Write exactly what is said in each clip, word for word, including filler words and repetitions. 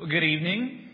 Well, good evening,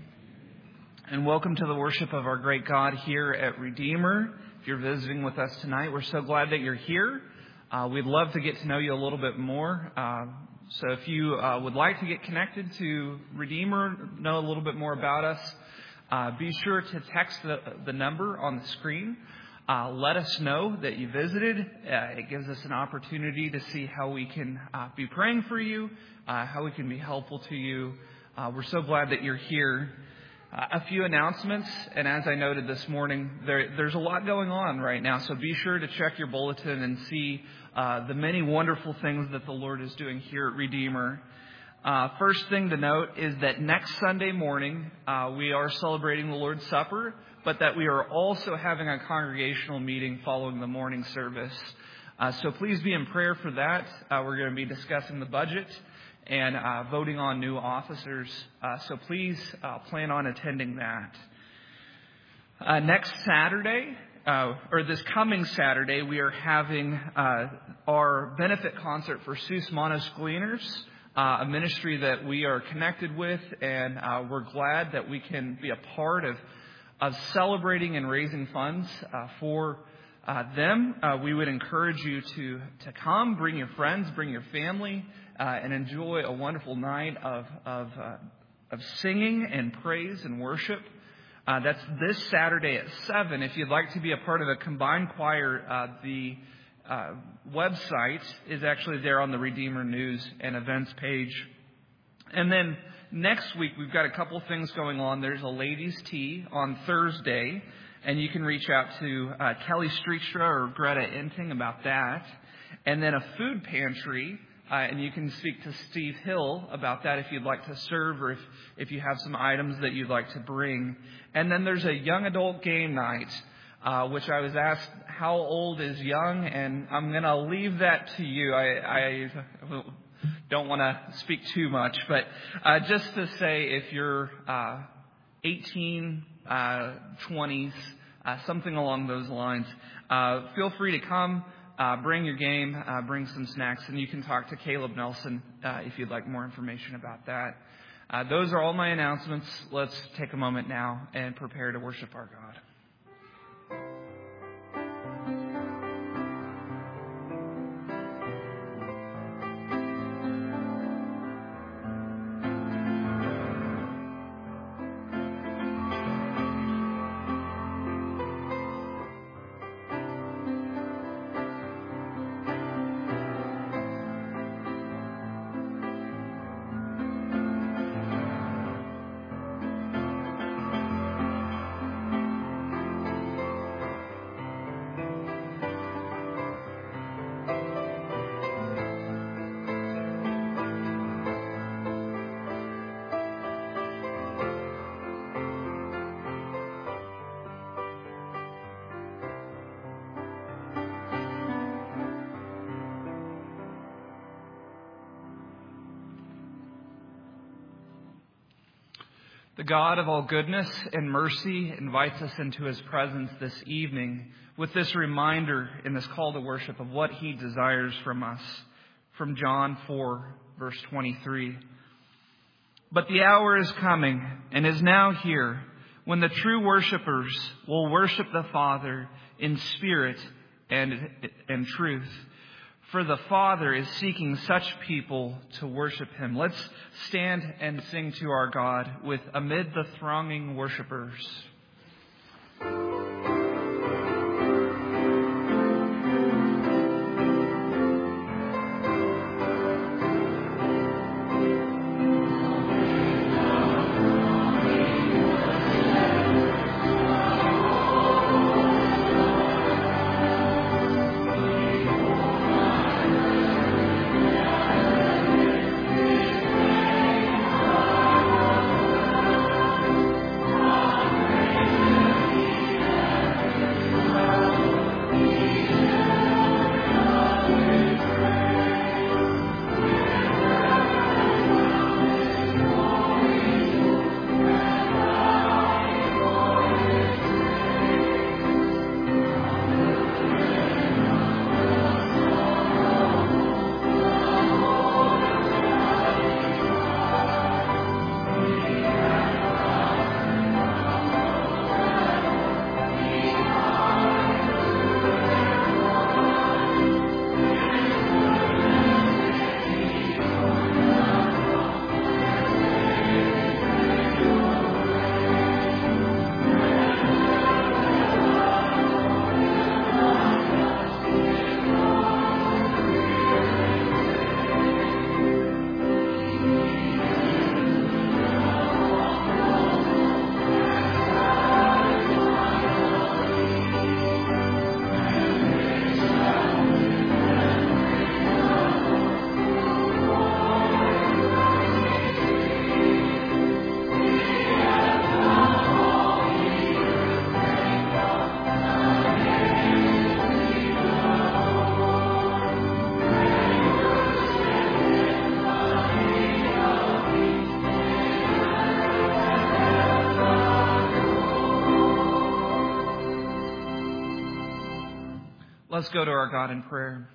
and welcome to the worship of our great God here at Redeemer. If you're visiting with us tonight, we're so glad that you're here. Uh, we'd love to get to know you a little bit more. Uh, so if you uh, would like to get connected to Redeemer, know a little bit more about us, uh, be sure to text the, the number on the screen. Uh, let us know that you visited. Uh, it gives us an opportunity to see how we can uh, be praying for you, uh, how we can be helpful to you. Uh, we're so glad that you're here. Uh, a few announcements, and as I noted this morning, there, there's a lot going on right now, so be sure to check your bulletin and see uh, the many wonderful things that the Lord is doing here at Redeemer. Uh, first thing to note is that next Sunday morning, uh, we are celebrating the Lord's Supper, but that we are also having a congregational meeting following the morning service. Uh, so please be in prayer for that. Uh, we're going to be discussing the budget and uh, voting on new officers. Uh, so please uh, plan on attending that. Uh, next Saturday, uh, or this coming Saturday, we are having uh, our benefit concert for Sus Manos Gleaners, uh, a ministry that we are connected with, and uh, we're glad that we can be a part of, of celebrating and raising funds uh, for uh, them. Uh, we would encourage you to, to come, bring your friends, bring your family, Uh, and enjoy a wonderful night of of, uh, of singing and praise and worship. Uh, that's this Saturday at seven. If you'd like to be a part of a combined choir, uh, the uh, website is actually there on the Redeemer News and Events page. And then next week, we've got a couple things going on. There's a ladies' tea on Thursday, and you can reach out to uh, Kelly Streetstra or Greta Enting about that. And then a food pantry. Uh, and you can speak to Steve Hill about that if you'd like to serve or if, if you have some items that you'd like to bring. And then there's a young adult game night, uh, which I was asked how old is young, and I'm going to leave that to you. I, I don't want to speak too much, but uh, just to say if you're uh, eighteen, uh, twenties, uh, something along those lines, uh, feel free to come. Uh, bring your game, uh, bring some snacks, and you can talk to Caleb Nelson uh, if you'd like more information about that. Uh, those are all my announcements. Let's take a moment now and prepare to worship our God. The God of all goodness and mercy invites us into His presence this evening with this reminder in this call to worship of what He desires from us. From John four, verse twenty-three. But the hour is coming and is now here when the true worshipers will worship the Father in spirit and in truth. For the Father is seeking such people to worship Him. Let's stand and sing to our God with Amid the Thronging Worshipers. Oh, Let's go to our God in prayer.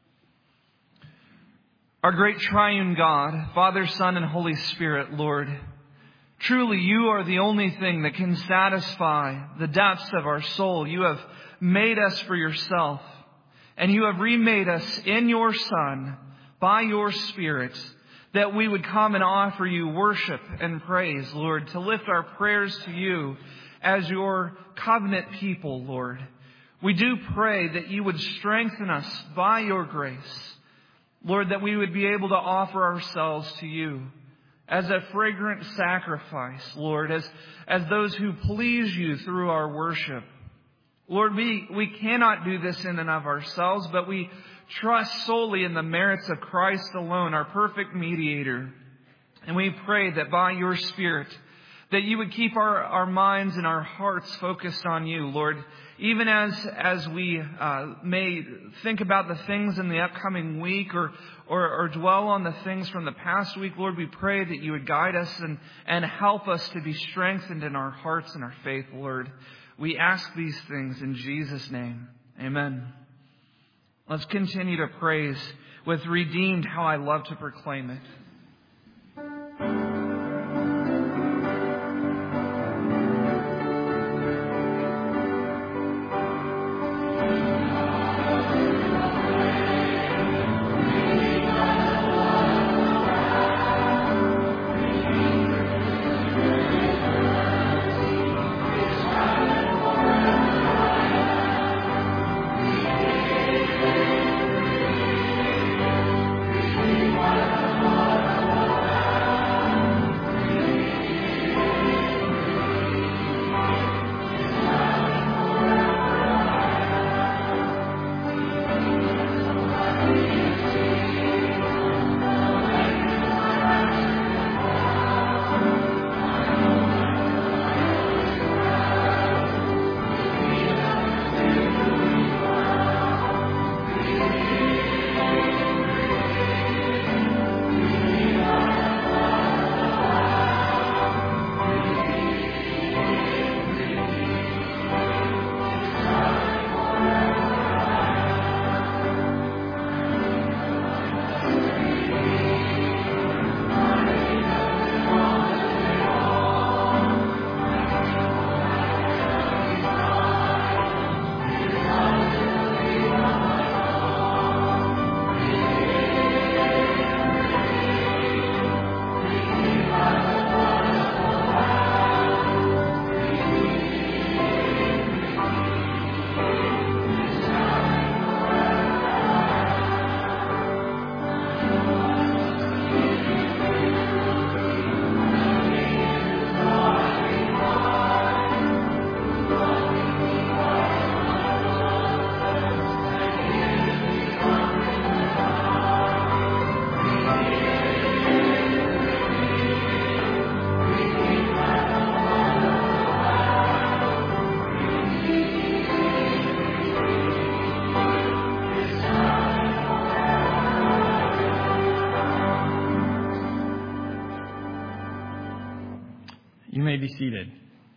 Our great triune God, Father, Son, and Holy Spirit, Lord, truly you are the only thing that can satisfy the depths of our soul. You have made us for yourself, and you have remade us in your Son by your Spirit, that we would come and offer you worship and praise, Lord, to lift our prayers to you as your covenant people, Lord. We do pray that you would strengthen us by your grace, Lord, that we would be able to offer ourselves to you as a fragrant sacrifice, Lord, as, as those who please you through our worship. Lord, we, we cannot do this in and of ourselves, but we trust solely in the merits of Christ alone, our perfect mediator. And we pray that by your Spirit, that you would keep our, our minds and our hearts focused on you, Lord, even as as we uh, may think about the things in the upcoming week or, or or dwell on the things from the past week, Lord, we pray that you would guide us and, and help us to be strengthened in our hearts and our faith, Lord. We ask these things in Jesus' name. Amen. Let's continue to praise with Redeemed, how I love to proclaim it. You may be seated.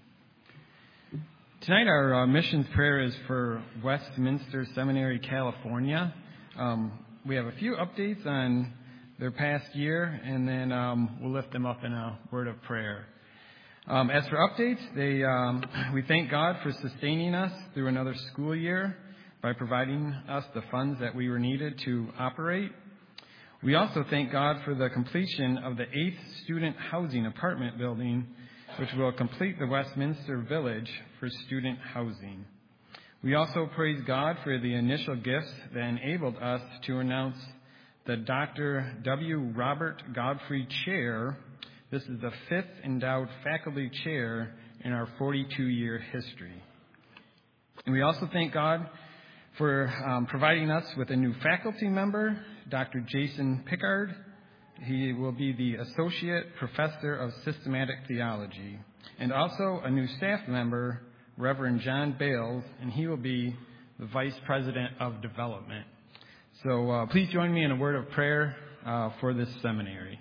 Tonight our uh, missions prayer is for Westminster Seminary, California. Um, we have a few updates on their past year, and then um, we'll lift them up in a word of prayer. Um, as for updates, they, um, we thank God for sustaining us through another school year by providing us the funds that we were needed to operate. We also thank God for the completion of the eighth student housing apartment building, which will complete the Westminster Village for student housing. We also praise God for the initial gifts that enabled us to announce the Doctor W. Robert Godfrey Chair. This is the fifth endowed faculty chair in our forty-two-year history. And we also thank God for um, providing us with a new faculty member, Doctor Jason Pickard. He will be the Associate Professor of Systematic Theology. And also a new staff member, Reverend John Bales, and he will be the Vice President of Development. So uh, please join me in a word of prayer uh, for this seminary.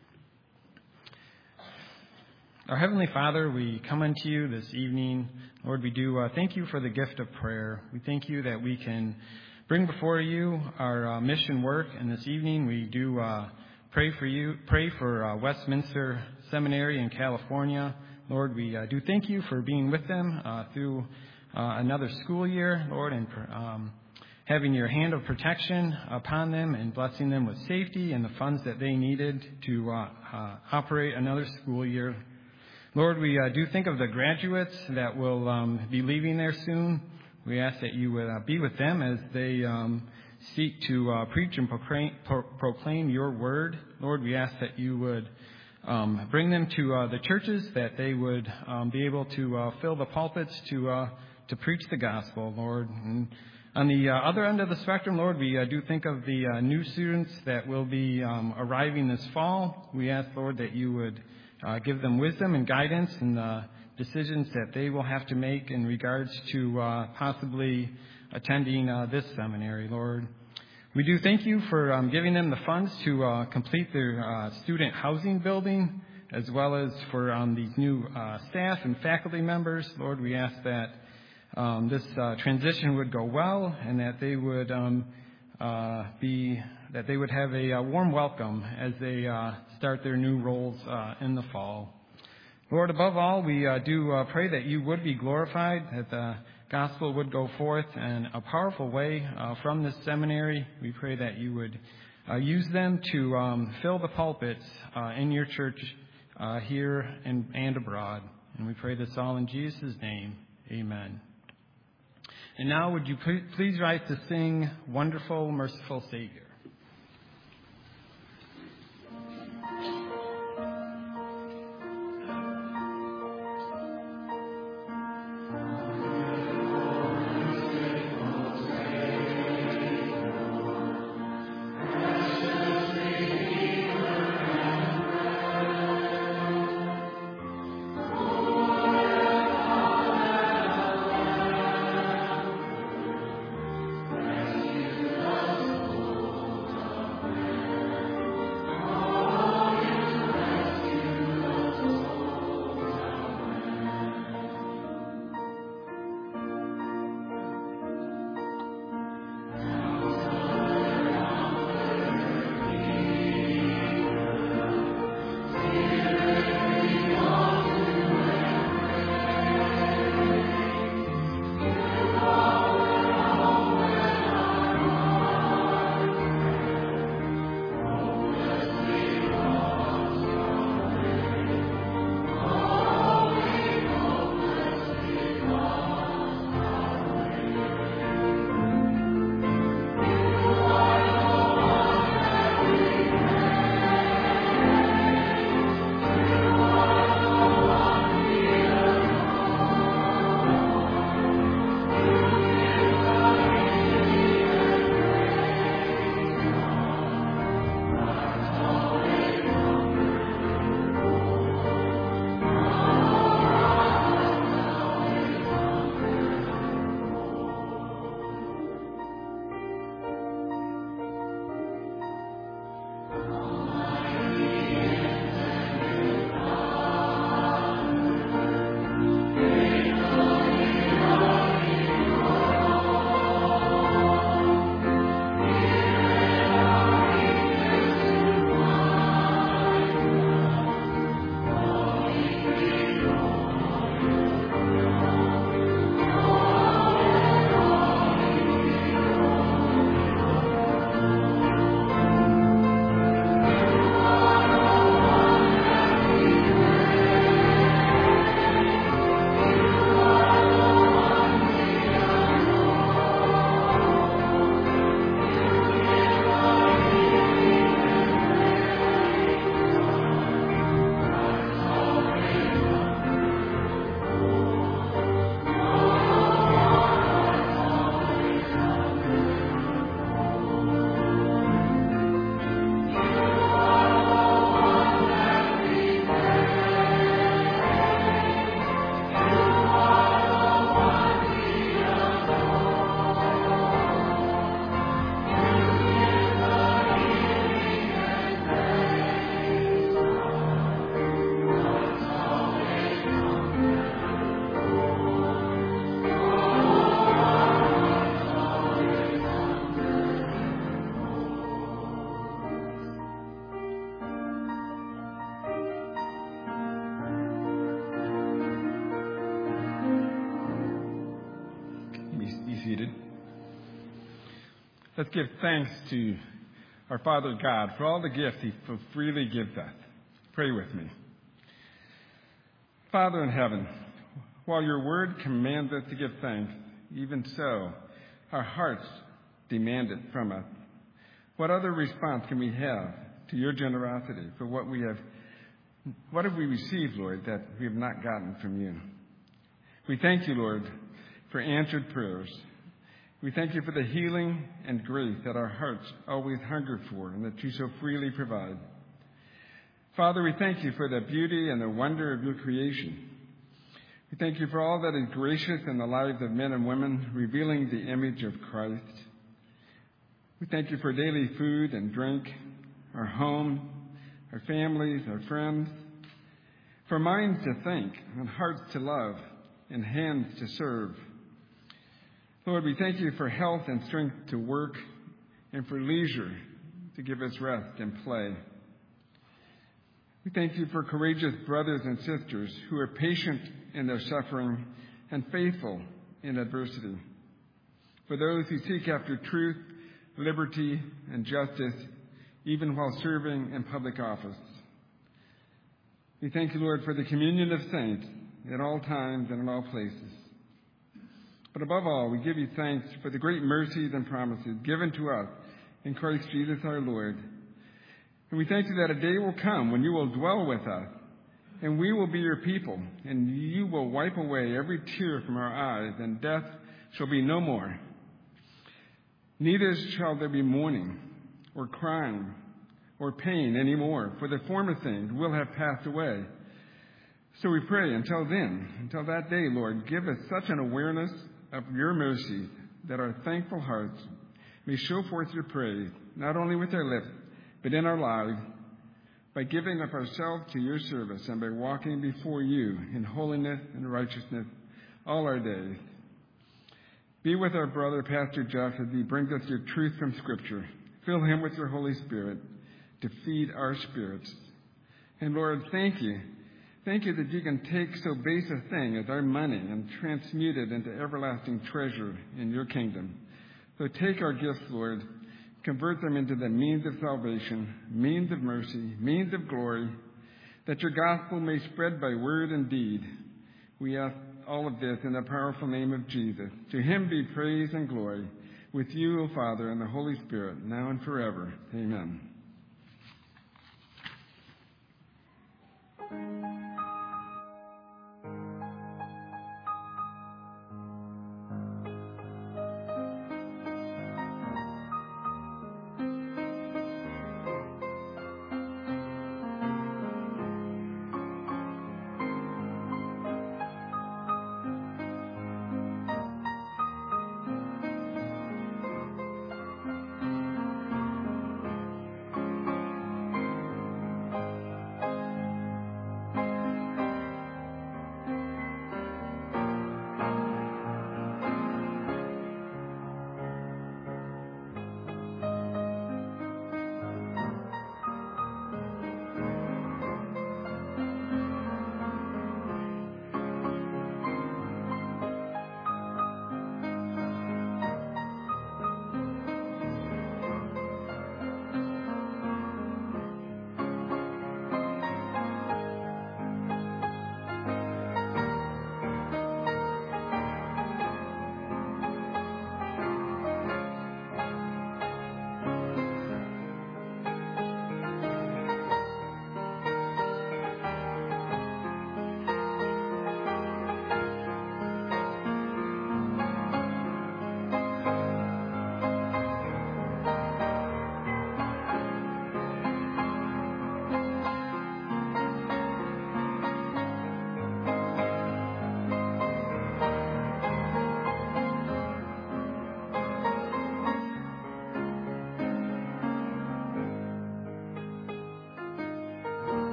Our Heavenly Father, we come unto you this evening. Lord, we do uh, thank you for the gift of prayer. We thank you that we can bring before you our uh, mission work, and this evening we do uh, pray for you, pray for uh, Westminster Seminary in California. Lord, we uh, do thank you for being with them uh, through uh, another school year, Lord, and um, having your hand of protection upon them and blessing them with safety and the funds that they needed to uh, uh, operate another school year. Lord, we uh, do think of the graduates that will um, be leaving there soon. We ask that you would uh, be with them as they um, seek to uh, preach and proclaim, pro- proclaim your word. Lord, we ask that you would um, bring them to uh, the churches, that they would um, be able to uh, fill the pulpits to uh, to preach the gospel, Lord. And on the uh, other end of the spectrum, Lord, we uh, do think of the uh, new students that will be um, arriving this fall. We ask, Lord, that you would uh, give them wisdom and guidance in the decisions that they will have to make in regards to uh, possibly attending uh, this seminary, Lord. We do thank you for um, giving them the funds to uh, complete their uh, student housing building, as well as for um, these new uh, staff and faculty members. Lord, we ask that Um, this uh, transition would go well, and that they would um, uh, be that they would have a, a warm welcome as they uh, start their new roles uh, in the fall. Lord, above all, we uh, do uh, pray that you would be glorified, that the gospel would go forth in a powerful way uh, from this seminary. We pray that you would uh, use them to um, fill the pulpits uh, in your church uh, here and, and abroad. And we pray this all in Jesus' name. Amen. And now would you please rise to sing Wonderful, Merciful Savior. Thank you. Let's give thanks to our Father God for all the gifts he freely gives us. Pray with me. Father in heaven, while your word commands us to give thanks, even so, our hearts demand it from us. What other response can we have to your generosity for what we have, what have we received, Lord, that we have not gotten from you? We thank you, Lord, for answered prayers. We thank you for the healing and grace that our hearts always hunger for and that you so freely provide. Father, we thank you for the beauty and the wonder of your creation. We thank you for all that is gracious in the lives of men and women, revealing the image of Christ. We thank you for daily food and drink, our home, our families, our friends, for minds to think and hearts to love and hands to serve. Lord, we thank you for health and strength to work and for leisure to give us rest and play. We thank you for courageous brothers and sisters who are patient in their suffering and faithful in adversity. For those who seek after truth, liberty, and justice, even while serving in public office. We thank you, Lord, for the communion of saints at all times and in all places. But above all, we give you thanks for the great mercies and promises given to us in Christ Jesus our Lord. And we thank you that a day will come when you will dwell with us, and we will be your people, and you will wipe away every tear from our eyes, and death shall be no more. Neither shall there be mourning, or crying, or pain any more, for the former things will have passed away. So we pray until then, until that day, Lord, give us such an awareness of your mercy that our thankful hearts may show forth your praise, not only with our lips, but in our lives, by giving up ourselves to your service and by walking before you in holiness and righteousness all our days. Be with our brother, Pastor Jeff, as he brings us your truth from Scripture. Fill him with your Holy Spirit to feed our spirits. And Lord, thank you. Thank you that you can take so base a thing as our money and transmute it into everlasting treasure in your kingdom. So take our gifts, Lord, convert them into the means of salvation, means of mercy, means of glory, that your gospel may spread by word and deed. We ask all of this in the powerful name of Jesus. To him be praise and glory, with you, O Father, and the Holy Spirit, now and forever. Amen.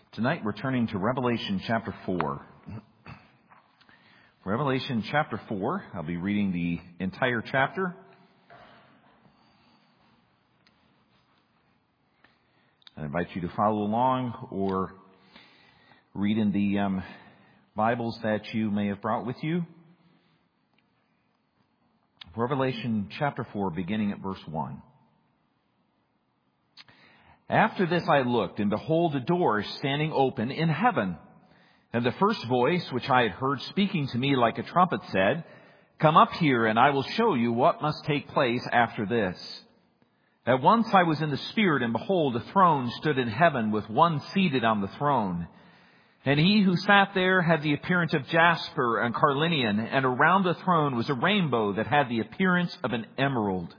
Tonight we're turning to Revelation chapter four. Revelation chapter four. I'll be reading the entire chapter. I invite you to follow along or read in the um, Bibles that you may have brought with you. Revelation chapter four, beginning at verse one. After this I looked, and behold, a door standing open in heaven. And the first voice, which I had heard speaking to me like a trumpet, said, "Come up here, and I will show you what must take place after this." At once I was in the Spirit, and behold, a throne stood in heaven with one seated on the throne. And he who sat there had the appearance of jasper and carnelian, and around the throne was a rainbow that had the appearance of an emerald.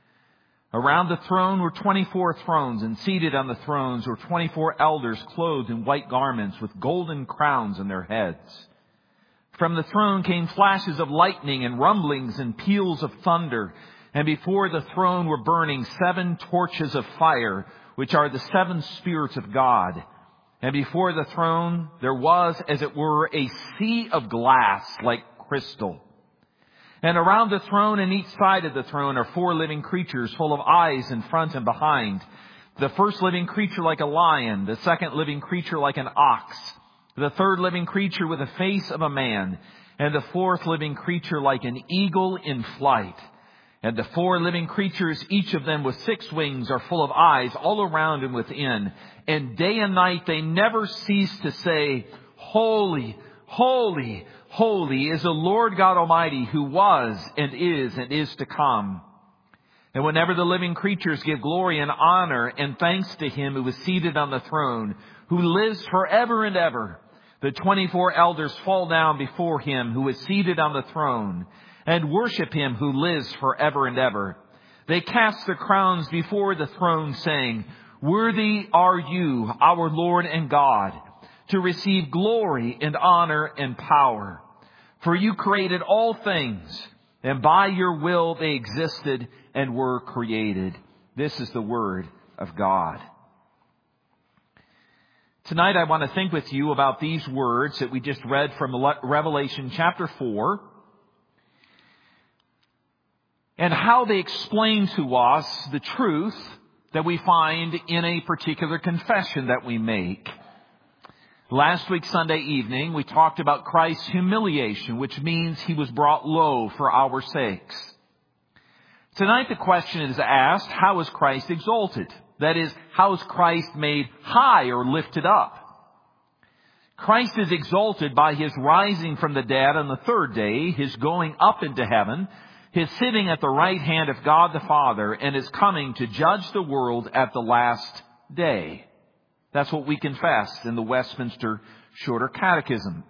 Around the throne were twenty-four thrones, and seated on the thrones were twenty-four elders clothed in white garments with golden crowns on their heads. From the throne came flashes of lightning and rumblings and peals of thunder. And before the throne were burning seven torches of fire, which are the seven spirits of God. And before the throne there was, as it were, a sea of glass like crystal. And around the throne and each side of the throne are four living creatures full of eyes in front and behind. The first living creature like a lion, the second living creature like an ox, the third living creature with the face of a man, and the fourth living creature like an eagle in flight. And the four living creatures, each of them with six wings, are full of eyes all around and within. And day and night they never cease to say, "Holy, holy, holy is the Lord God Almighty, who was and is and is to come." And whenever the living creatures give glory and honor and thanks to him who is seated on the throne, who lives forever and ever, the twenty-four elders fall down before him who is seated on the throne and worship him who lives forever and ever. They cast their crowns before the throne, saying, "Worthy are you, our Lord and God, to receive glory and honor and power. For you created all things, and by your will they existed and were created." This is the word of God. Tonight I want to think with you about these words that we just read from Revelation chapter four, and how they explain to us the truth that we find in a particular confession that we make. Last week, Sunday evening, we talked about Christ's humiliation, which means he was brought low for our sakes. Tonight, the question is asked, how is Christ exalted? That is, how is Christ made high or lifted up? Christ is exalted by his rising from the dead on the third day, his going up into heaven, his sitting at the right hand of God the Father, and his coming to judge the world at the last day. That's what we confess in the Westminster Shorter Catechism.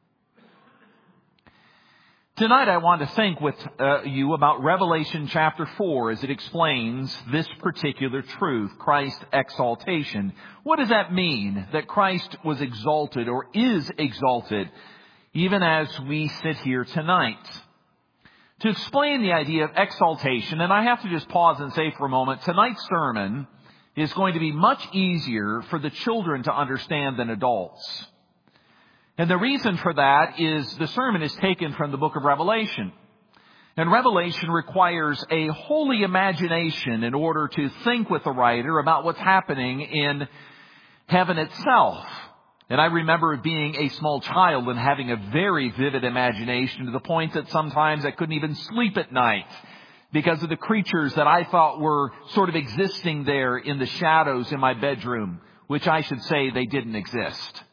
Tonight I want to think with uh, you about Revelation chapter four as it explains this particular truth, Christ's exaltation. What does that mean, that Christ was exalted or is exalted, even as we sit here tonight? To explain the idea of exaltation, and I have to just pause and say for a moment, tonight's sermon is going to be much easier for the children to understand than adults. And the reason for that is the sermon is taken from the book of Revelation. And Revelation requires a holy imagination in order to think with the writer about what's happening in heaven itself. And I remember being a small child and having a very vivid imagination to the point that sometimes I couldn't even sleep at night because of the creatures that I thought were sort of existing there in the shadows in my bedroom, which I should say they didn't exist.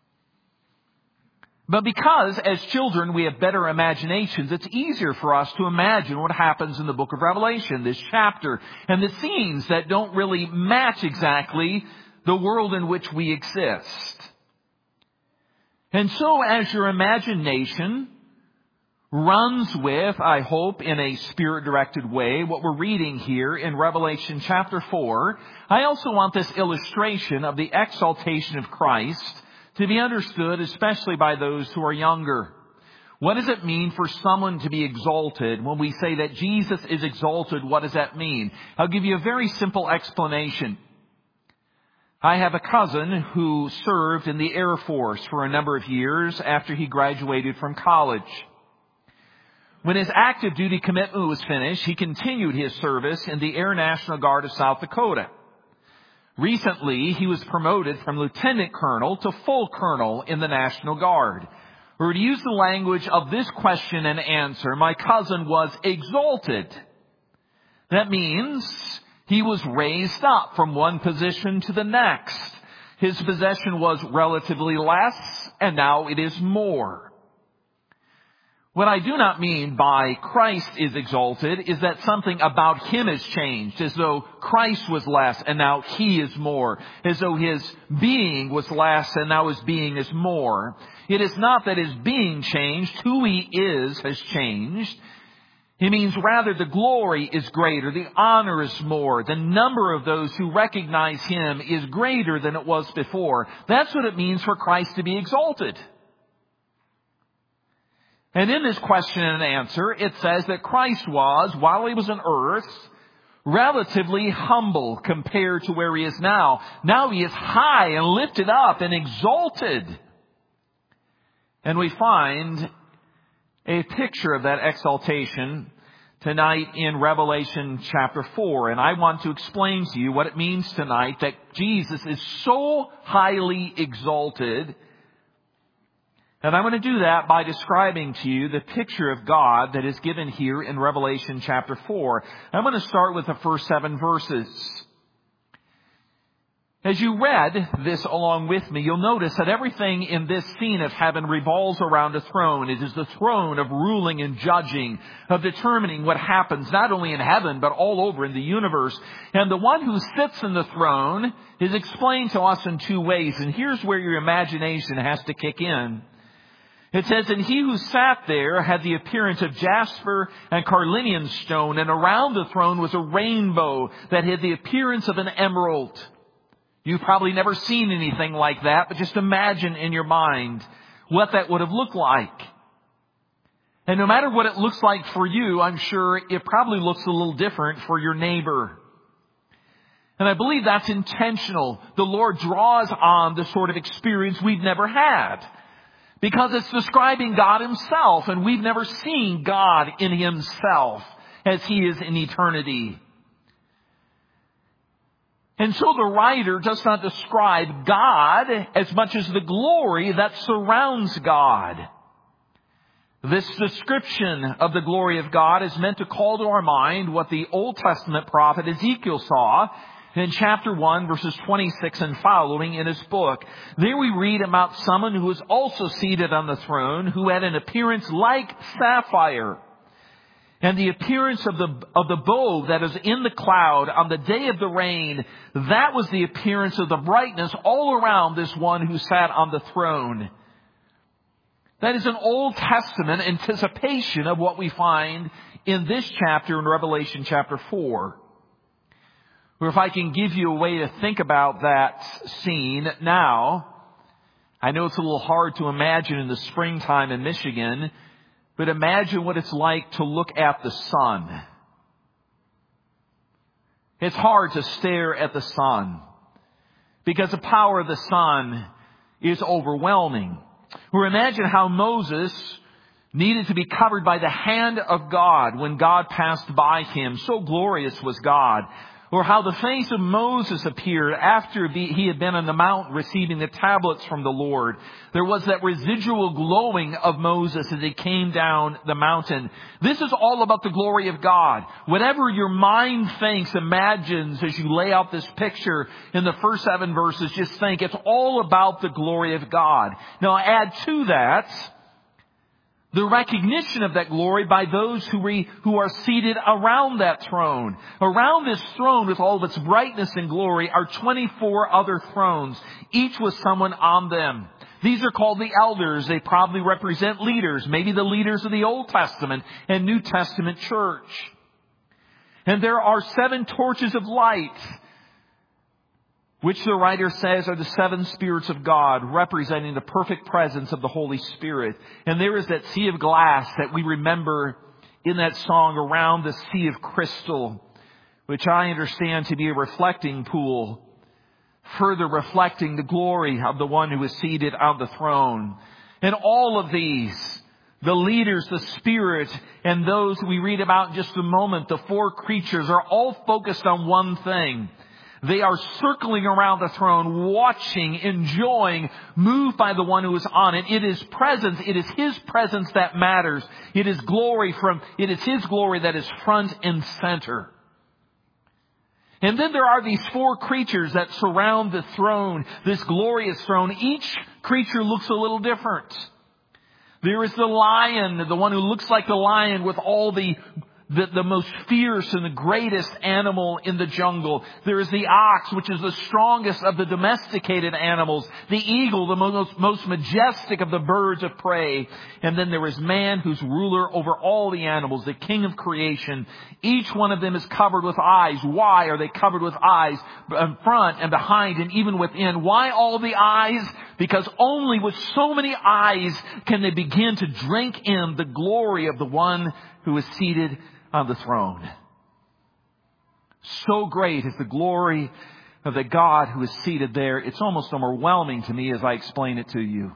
But because as children we have better imaginations, it's easier for us to imagine what happens in the book of Revelation, this chapter, and the scenes that don't really match exactly the world in which we exist. And so as your imagination runs with, I hope, in a spirit-directed way, what we're reading here in Revelation chapter four, I also want this illustration of the exaltation of Christ to be understood, especially by those who are younger. What does it mean for someone to be exalted? When we say that Jesus is exalted, what does that mean? I'll give you a very simple explanation. I have a cousin who served in the Air Force for a number of years after he graduated from college. When his active duty commitment was finished, he continued his service in the Air National Guard of South Dakota. Recently, he was promoted from lieutenant colonel to full colonel in the National Guard. Or to use the language of this question and answer, my cousin was exalted. That means he was raised up from one position to the next. His possession was relatively less, and now it is more. What I do not mean by Christ is exalted is that something about him has changed, as though Christ was less and now he is more, as though his being was less and now his being is more. It is not that his being changed, who he is has changed. It means rather the glory is greater, the honor is more, the number of those who recognize him is greater than it was before. That's what it means for Christ to be exalted. And in this question and answer, it says that Christ was, while he was on earth, relatively humble compared to where he is now. Now he is high and lifted up and exalted. And we find a picture of that exaltation tonight in Revelation chapter four. And I want to explain to you what it means tonight that Jesus is so highly exalted. And I'm going to do that by describing to you the picture of God that is given here in Revelation chapter four. I'm going to start with the first seven verses. As you read this along with me, you'll notice that everything in this scene of heaven revolves around a throne. It is the throne of ruling and judging, of determining what happens not only in heaven but all over in the universe. And the one who sits in the throne is explained to us in two ways. And here's where your imagination has to kick in. It says, and he who sat there had the appearance of jasper and carnelian stone, and around the throne was a rainbow that had the appearance of an emerald. You've probably never seen anything like that, but just imagine in your mind what that would have looked like. And no matter what it looks like for you, I'm sure it probably looks a little different for your neighbor. And I believe that's intentional. The Lord draws on the sort of experience we've never had, because it's describing God himself, and we've never seen God in himself as he is in eternity. And so the writer does not describe God as much as the glory that surrounds God. This description of the glory of God is meant to call to our mind what the Old Testament prophet Ezekiel saw in chapter one, verses twenty-six and following in his book. There we read about someone who was also seated on the throne, who had an appearance like sapphire. And the appearance of the of the bow that is in the cloud on the day of the rain, that was the appearance of the brightness all around this one who sat on the throne. That is an Old Testament anticipation of what we find in this chapter in Revelation chapter four. Or if I can give you a way to think about that scene now, I know it's a little hard to imagine in the springtime in Michigan, but imagine what it's like to look at the sun. It's hard to stare at the sun because the power of the sun is overwhelming. Or imagine how Moses needed to be covered by the hand of God when God passed by him. So glorious was God. Or how the face of Moses appeared after he had been on the mount receiving the tablets from the Lord. There was that residual glowing of Moses as he came down the mountain. This is all about the glory of God. Whatever your mind thinks, imagines as you lay out this picture in the first seven verses, just think it's all about the glory of God. Now add to that the recognition of that glory by those who, re, who are seated around that throne. Around this throne with all of its brightness and glory are twenty-four other thrones, each with someone on them. These are called the elders. They probably represent leaders, maybe the leaders of the Old Testament and New Testament church. And there are seven torches of light, which the writer says are the seven spirits of God, representing the perfect presence of the Holy Spirit. And there is that sea of glass that we remember in that song, Around the Sea of Crystal, which I understand to be a reflecting pool, further reflecting the glory of the one who is seated on the throne. And all of these, the leaders, the Spirit, and those we read about in just a moment, the four creatures, are all focused on one thing. They are circling around the throne, watching, enjoying, moved by the one who is on it. It is presence. It is His presence that matters. It is glory from, it is His glory that is front and center. And then there are these four creatures that surround the throne, this glorious throne. Each creature looks a little different. There is the lion, the one who looks like the lion with all the The, the most fierce and the greatest animal in the jungle. There is the ox, which is the strongest of the domesticated animals. The eagle, the most, most majestic of the birds of prey. And then there is man, who's ruler over all the animals, the king of creation. Each one of them is covered with eyes. Why are they covered with eyes? In front and behind and even within. Why all the eyes? Because only with so many eyes can they begin to drink in the glory of the one who is seated on the throne. So great is the glory of the God who is seated there. It's almost overwhelming to me as I explain it to you.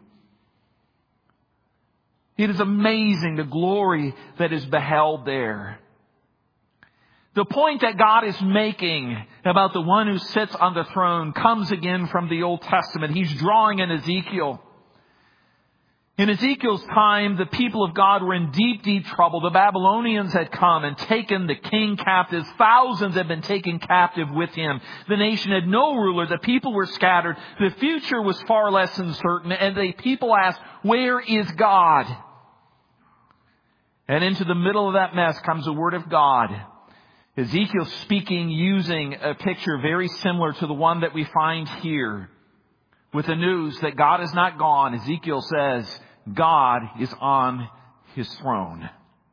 It is amazing, the glory that is beheld there. The point that God is making about the one who sits on the throne comes again from the Old Testament. He's drawing in Ezekiel. In Ezekiel's time, the people of God were in deep, deep trouble. The Babylonians had come and taken the king captive. Thousands had been taken captive with him. The nation had no ruler. The people were scattered. The future was far less uncertain. And the people asked, where is God? And into the middle of that mess comes the word of God. Ezekiel speaking using a picture very similar to the one that we find here. With the news that God is not gone, Ezekiel says, God is on His throne.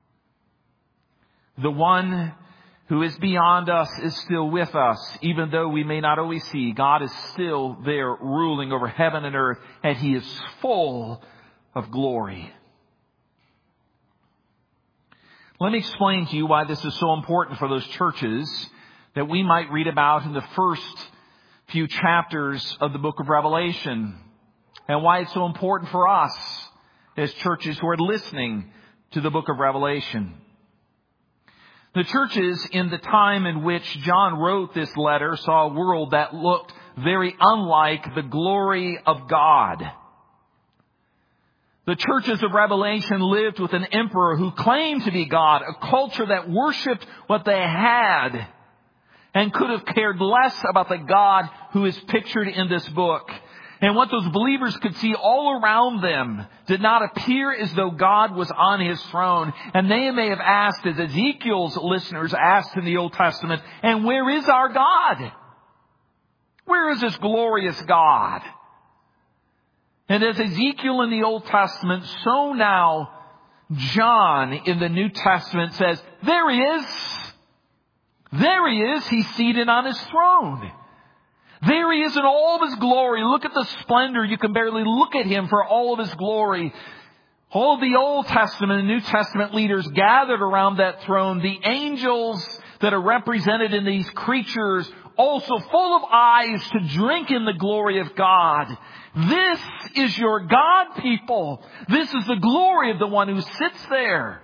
The one who is beyond us is still with us, even though we may not always see. God is still there ruling over heaven and earth, and He is full of glory. Let me explain to you why this is so important for those churches that we might read about in the first few chapters of the book of Revelation, and why it's so important for us as churches who are listening to the book of Revelation. The churches in the time in which John wrote this letter saw a world that looked very unlike the glory of God. The churches of Revelation lived with an emperor who claimed to be God, a culture that worshipped what they had and could have cared less about the God who is pictured in this book. And what those believers could see all around them did not appear as though God was on His throne. And they may have asked, as Ezekiel's listeners asked in the Old Testament, and where is our God? Where is this glorious God? And as Ezekiel in the Old Testament, so now John in the New Testament says, there He is. There He is. He's seated on His throne. There He is in all of His glory. Look at the splendor. You can barely look at Him for all of His glory. All the Old Testament and New Testament leaders gathered around that throne. The angels that are represented in these creatures, also full of eyes to drink in the glory of God. This is your God, people. This is the glory of the one who sits there.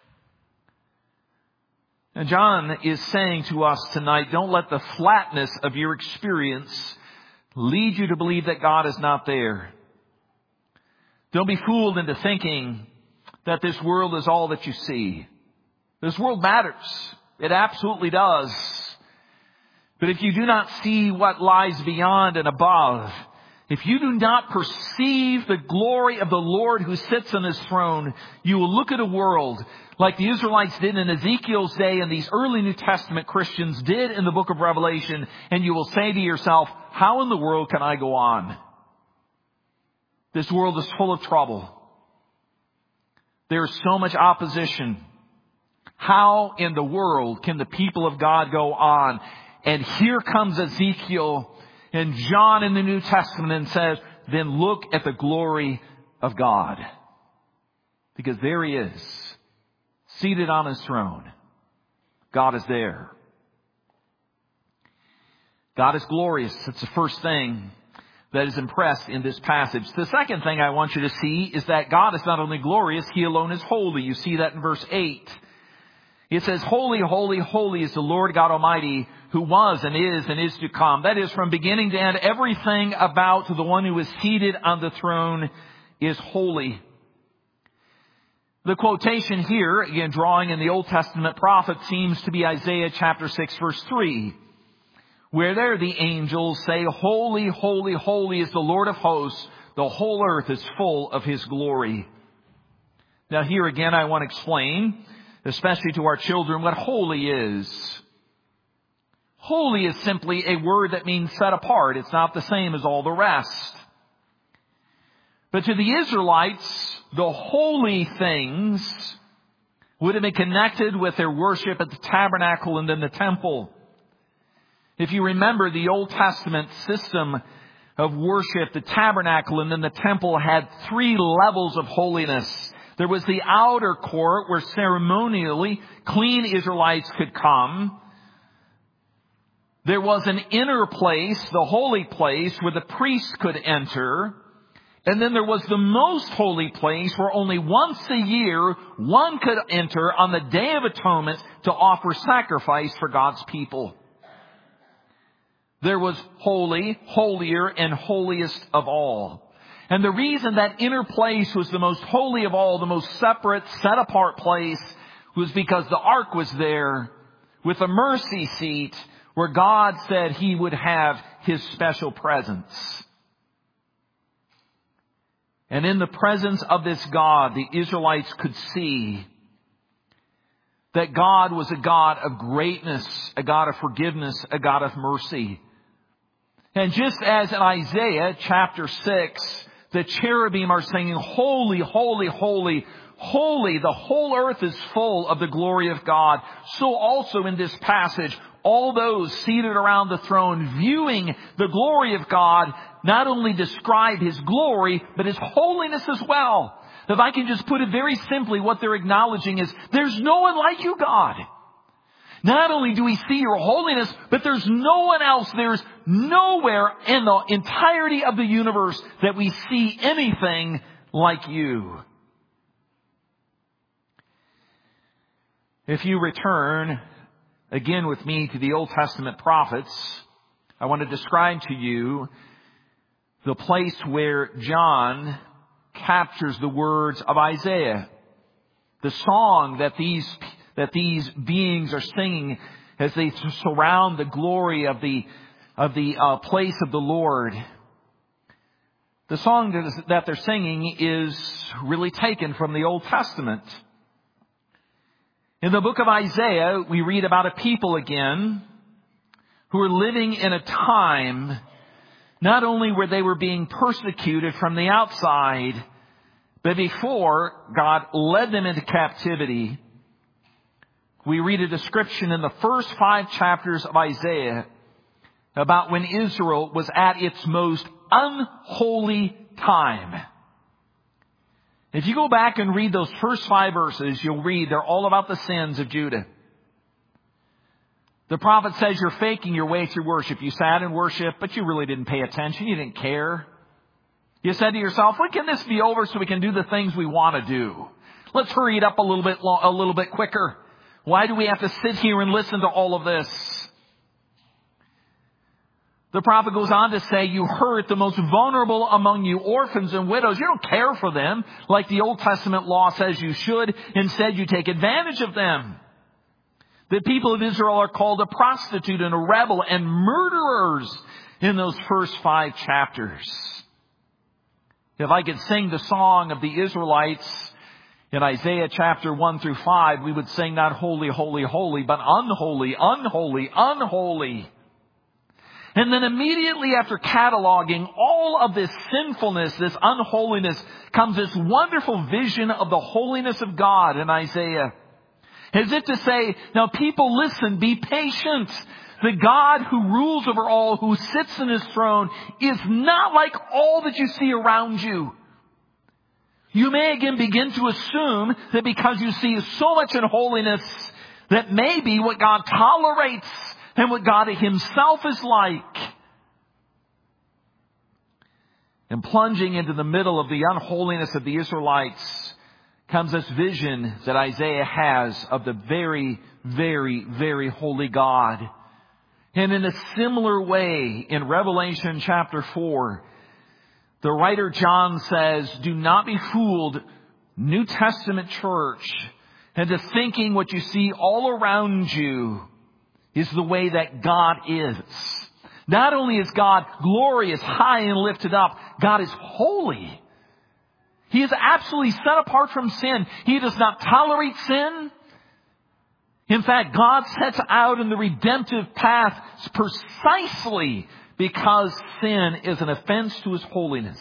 And John is saying to us tonight, don't let the flatness of your experience lead you to believe that God is not there. Don't be fooled into thinking that this world is all that you see. This world matters. It absolutely does. But if you do not see what lies beyond and above, if you do not perceive the glory of the Lord who sits on His throne, you will look at a world like the Israelites did in Ezekiel's day and these early New Testament Christians did in the book of Revelation, and you will say to yourself, how in the world can I go on? This world is full of trouble. There is so much opposition. How in the world can the people of God go on? And here comes Ezekiel and John in the New Testament and says, then look at the glory of God. Because there He is, seated on His throne. God is there. God is glorious. That's the first thing that is impressed in this passage. The second thing I want you to see is that God is not only glorious, He alone is holy. You see that in verse eight. It says, holy, holy, holy is the Lord God Almighty, who was and is and is to come. That is, from beginning to end, everything about the one who is seated on the throne is holy. The quotation here, again drawing in the Old Testament prophet, seems to be Isaiah chapter six, verse three, where there the angels say, holy, holy, holy is the Lord of hosts. The whole earth is full of His glory. Now here again I want to explain, especially to our children, what holy is. Holy is simply a word that means set apart. It's not the same as all the rest. But to the Israelites, the holy things would have been connected with their worship at the tabernacle and then the temple. If you remember the Old Testament system of worship, the tabernacle and then the temple had three levels of holiness. There was the outer court where ceremonially clean Israelites could come. There was an inner place, the holy place, where the priests could enter. And then there was the most holy place where only once a year one could enter on the Day of Atonement to offer sacrifice for God's people. There was holy, holier, and holiest of all. And the reason that inner place was the most holy of all, the most separate, set apart place, was because the ark was there with a mercy seat where God said He would have His special presence. And in the presence of this God, the Israelites could see that God was a God of greatness, a God of forgiveness, a God of mercy. And just as in Isaiah chapter six, the cherubim are singing, holy, holy, holy, holy, the whole earth is full of the glory of God. So also in this passage, all those seated around the throne viewing the glory of God not only describe His glory, but His holiness as well. If I can just put it very simply, what they're acknowledging is, there's no one like you, God. Not only do we see Your holiness, but there's no one else. There's nowhere in the entirety of the universe that we see anything like You. If you return again with me to the Old Testament prophets, I want to describe to you the place where John captures the words of Isaiah. The song that these that these beings are singing as they surround the glory of the of the uh, place of the Lord. The song that, is, that they're singing is really taken from the Old Testament. In the book of Isaiah, we read about a people again who are living in a time not only where they were being persecuted from the outside, but before God led them into captivity. We read a description in the first five chapters of Isaiah about when Israel was at its most unholy time. If you go back and read those first five verses, you'll read they're all about the sins of Judah. The prophet says you're faking your way through worship. You sat in worship, but you really didn't pay attention. You didn't care. You said to yourself, when can this be over so we can do the things we want to do? Let's hurry it up a little bit, lo- a little bit quicker. Why do we have to sit here and listen to all of this? The prophet goes on to say, you hurt the most vulnerable among you, orphans and widows. You don't care for them like the Old Testament law says you should. Instead, you take advantage of them. The people of Israel are called a prostitute and a rebel and murderers in those first five chapters. If I could sing the song of the Israelites in Isaiah chapter one through five, we would sing not holy, holy, holy, but unholy, unholy, unholy. And then immediately after cataloging all of this sinfulness, this unholiness, comes this wonderful vision of the holiness of God in Isaiah. As if to say, now people listen, be patient. The God who rules over all, who sits in His throne, is not like all that you see around you. You may again begin to assume that because you see so much in holiness, that maybe what God tolerates, and what God himself is like. And plunging into the middle of the unholiness of the Israelites comes this vision that Isaiah has of the very, very, very holy God. And in a similar way, in Revelation chapter four, the writer John says, do not be fooled, New Testament church, into thinking what you see all around you is the way that God is. Not only is God glorious, high and lifted up, God is holy. He is absolutely set apart from sin. He does not tolerate sin. In fact, God sets out in the redemptive path precisely because sin is an offense to his holiness.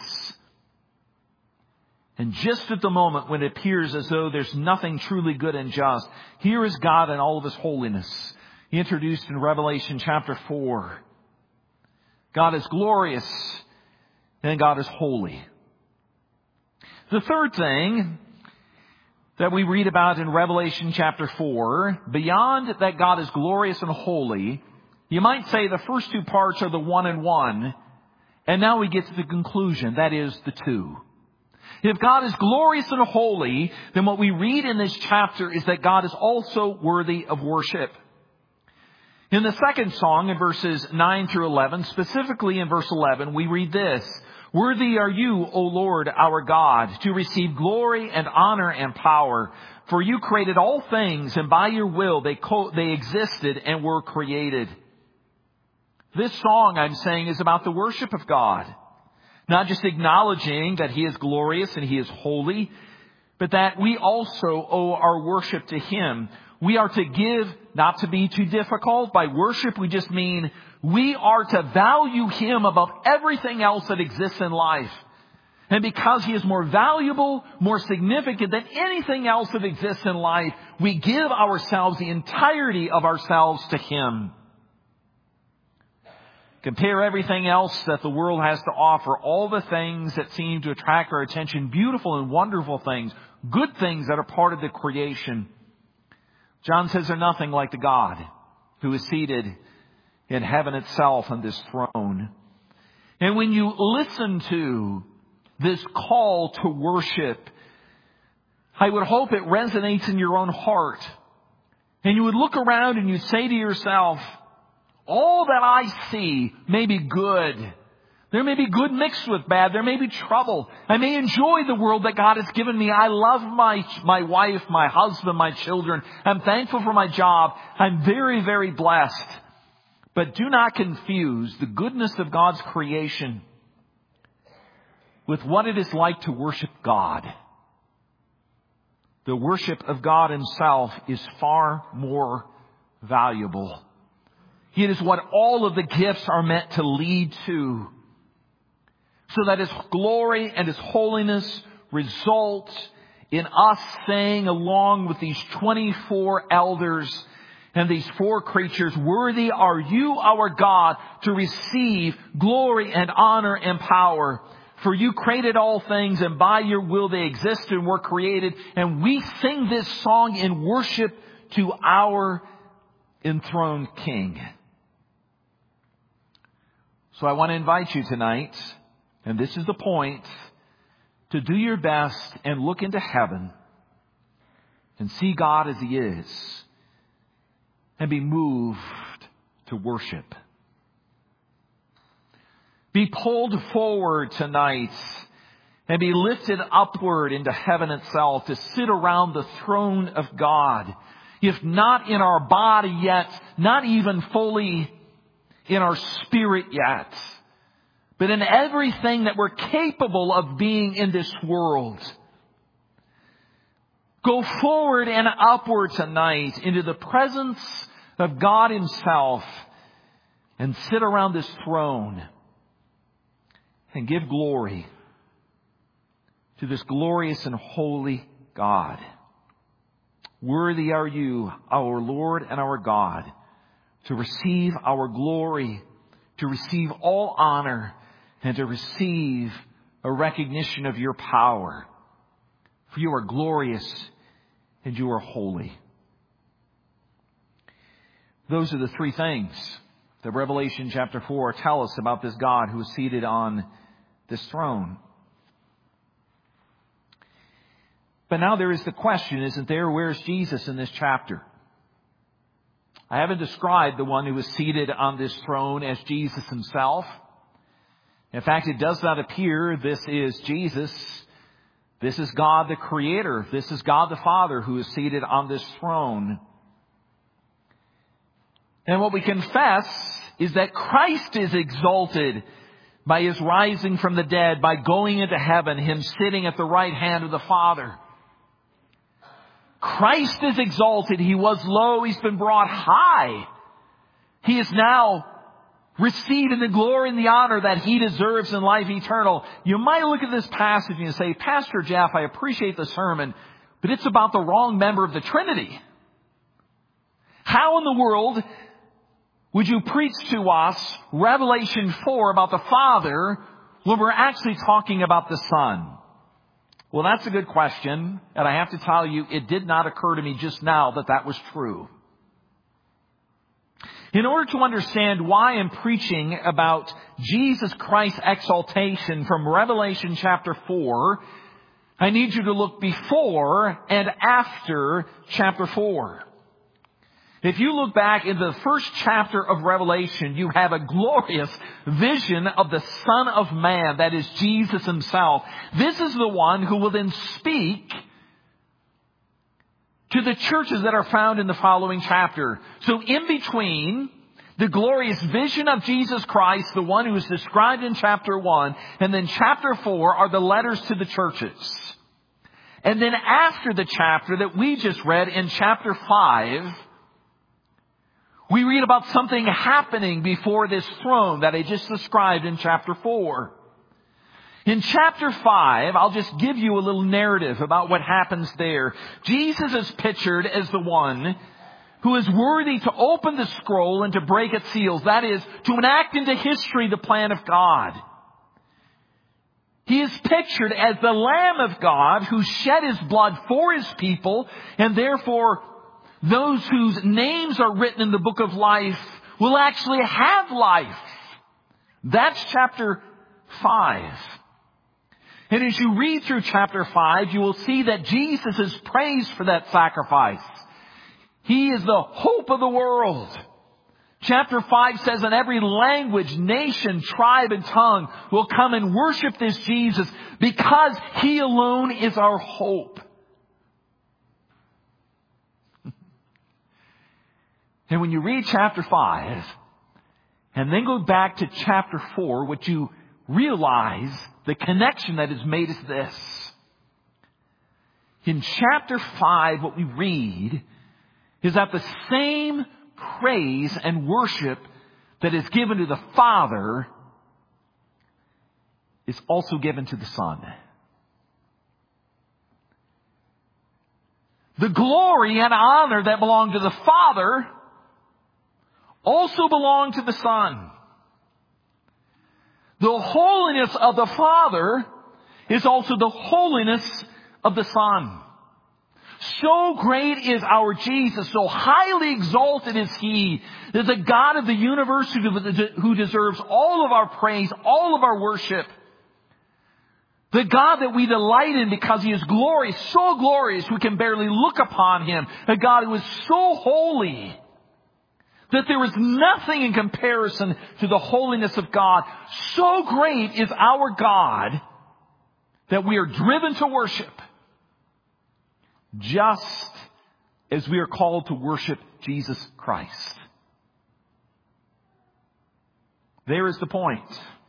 And just at the moment when it appears as though there's nothing truly good and just, here is God in all of his holiness, introduced in Revelation chapter four. God is glorious and God is holy. The third thing that we read about in Revelation chapter four, beyond that God is glorious and holy, you might say the first two parts are the one and one, and now we get to the conclusion, that is the two. If God is glorious and holy, then what we read in this chapter is that God is also worthy of worship. In the second song, in verses nine through eleven, specifically in verse eleven, we read this, worthy are you, O Lord, our God, to receive glory and honor and power. For you created all things, and by your will they, co- they existed and were created. This song, I'm saying, is about the worship of God. Not just acknowledging that he is glorious and he is holy, but that we also owe our worship to him. We are to give, not to be too difficult. By worship, we just mean we are to value him above everything else that exists in life. And because he is more valuable, more significant than anything else that exists in life, we give ourselves, the entirety of ourselves, to him. Compare everything else that the world has to offer, all the things that seem to attract our attention, beautiful and wonderful things, good things that are part of the creation. John says they're nothing like the God who is seated in heaven itself on this throne. And when you listen to this call to worship, I would hope it resonates in your own heart. And you would look around and you'd say to yourself, all that I see may be good. There may be good mixed with bad. There may be trouble. I may enjoy the world that God has given me. I love my, my wife, my husband, my children. I'm thankful for my job. I'm very, very blessed. But do not confuse the goodness of God's creation with what it is like to worship God. The worship of God himself is far more valuable. It is what all of the gifts are meant to lead to. So that his glory and his holiness result in us saying along with these twenty-four elders and these four creatures, worthy are you, our God, to receive glory and honor and power. For you created all things, and by your will they exist and were created. And we sing this song in worship to our enthroned King. So I want to invite you tonight, and this is the point, to do your best and look into heaven and see God as he is and be moved to worship. Be pulled forward tonight and be lifted upward into heaven itself to sit around the throne of God. If not in our body yet, not even fully in our spirit yet, but in everything that we're capable of being in this world. Go forward and upward tonight into the presence of God himself and sit around this throne and give glory to this glorious and holy God. Worthy are you, our Lord and our God, to receive our glory, to receive all honor, and to receive a recognition of your power. For you are glorious and you are holy. Those are the three things that Revelation chapter four tell us about this God who is seated on this throne. But now there is the question, isn't there? Where's Jesus in this chapter? I haven't described the one who is seated on this throne as Jesus himself. In fact, it does not appear this is Jesus. This is God the Creator. This is God the Father who is seated on this throne. And what we confess is that Christ is exalted by His rising from the dead, by going into heaven, Him sitting at the right hand of the Father. Christ is exalted. He was low. He's been brought high. He is now receiving the glory and the honor that He deserves in life eternal. You might look at this passage and say, Pastor Jeff, I appreciate the sermon, but it's about the wrong member of the Trinity. How in the world would you preach to us Revelation four about the Father when we're actually talking about the Son? Well, that's a good question, and I have to tell you, it did not occur to me just now that that was true. In order to understand why I'm preaching about Jesus Christ's exaltation from Revelation chapter four, I need you to look before and after chapter four. If you look back in the first chapter of Revelation, you have a glorious vision of the Son of Man, that is Jesus Himself. This is the one who will then speak to the churches that are found in the following chapter. So in between the glorious vision of Jesus Christ, the one who is described in chapter one, and then chapter four are the letters to the churches. And then after the chapter that we just read in chapter five, we read about something happening before this throne that I just described in chapter four. In chapter five, I'll just give you a little narrative about what happens there. Jesus is pictured as the one who is worthy to open the scroll and to break its seals. That is, to enact into history the plan of God. He is pictured as the Lamb of God who shed His blood for His people, and therefore those whose names are written in the book of life will actually have life. That's chapter five. And as you read through chapter five, you will see that Jesus is praised for that sacrifice. He is the hope of the world. Chapter five says, in every language, nation, tribe, and tongue will come and worship this Jesus because He alone is our hope. And when you read chapter five and then go back to chapter four, what you realize, the connection that is made is this. In chapter five, what we read is that the same praise and worship that is given to the Father is also given to the Son. The glory and honor that belong to the Father also belong to the Son. The holiness of the Father is also the holiness of the Son. So great is our Jesus, so highly exalted is He, that the God of the universe who deserves all of our praise, all of our worship, the God that we delight in because He is glorious, so glorious we can barely look upon Him, a God who is so holy that there is nothing in comparison to the holiness of God. So great is our God that we are driven to worship, just as we are called to worship Jesus Christ. There is the point.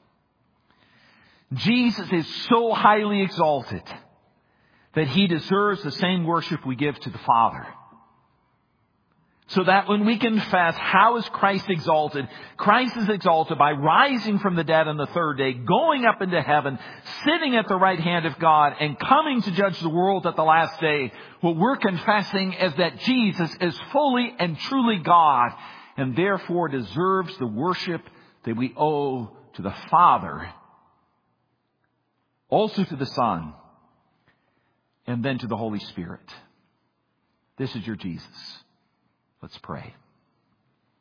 Jesus is so highly exalted that He deserves the same worship we give to the Father. So that when we confess, how is Christ exalted? Christ is exalted by rising from the dead on the third day, going up into heaven, sitting at the right hand of God, and coming to judge the world at the last day. What we're confessing is that Jesus is fully and truly God, and therefore deserves the worship that we owe to the Father, also to the Son, and then to the Holy Spirit. This is your Jesus. Let's pray.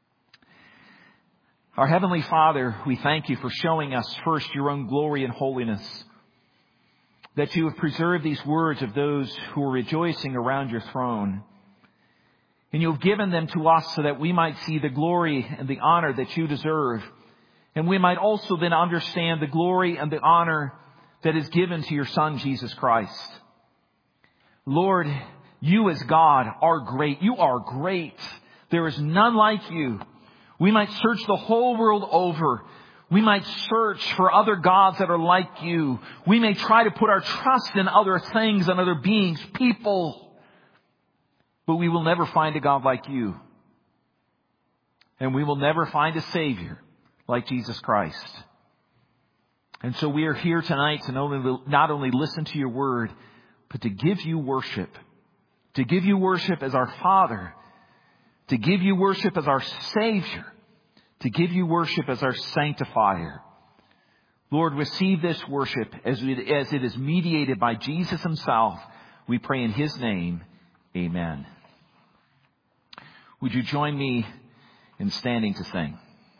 Our Heavenly Father, we thank you for showing us first your own glory and holiness, that you have preserved these words of those who are rejoicing around your throne. And you have given them to us so that we might see the glory and the honor that you deserve. And we might also then understand the glory and the honor that is given to your Son, Jesus Christ. Lord, you as God are great. You are great. There is none like you. We might search the whole world over. We might search for other gods that are like you. We may try to put our trust in other things and other beings, people. But we will never find a God like you. And we will never find a Savior like Jesus Christ. And so we are here tonight to not only, not only listen to your word, but to give you worship. To give you worship as our Father. To give you worship as our Savior. To give you worship as our Sanctifier. Lord, receive this worship as it, as it is mediated by Jesus himself. We pray in his name. Amen. Would you join me in standing to sing?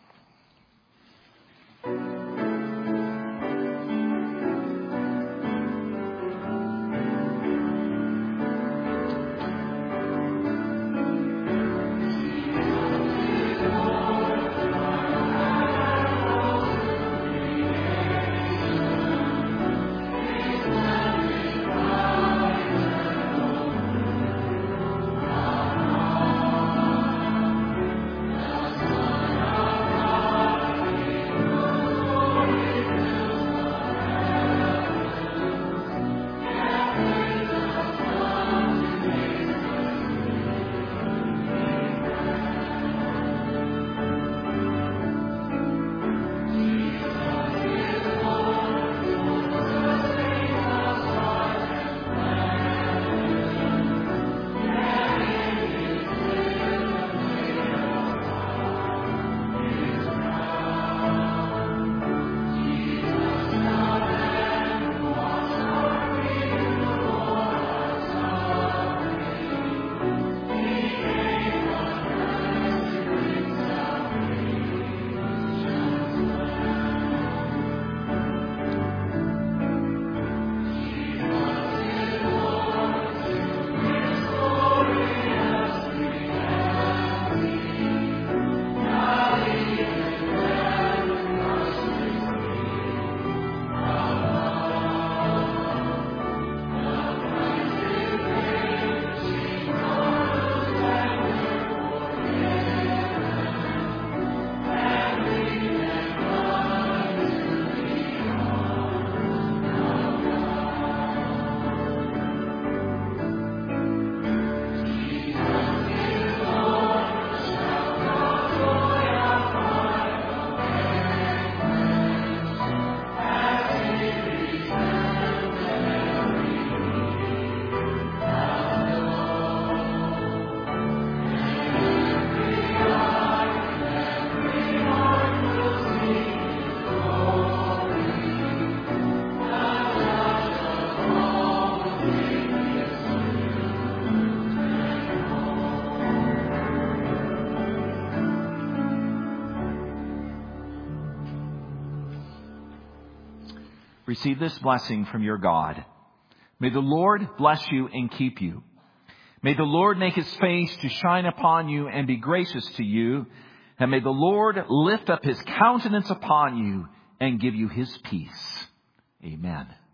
Receive this blessing from your God. May the Lord bless you and keep you. May the Lord make his face to shine upon you and be gracious to you. And may the Lord lift up his countenance upon you and give you his peace. Amen.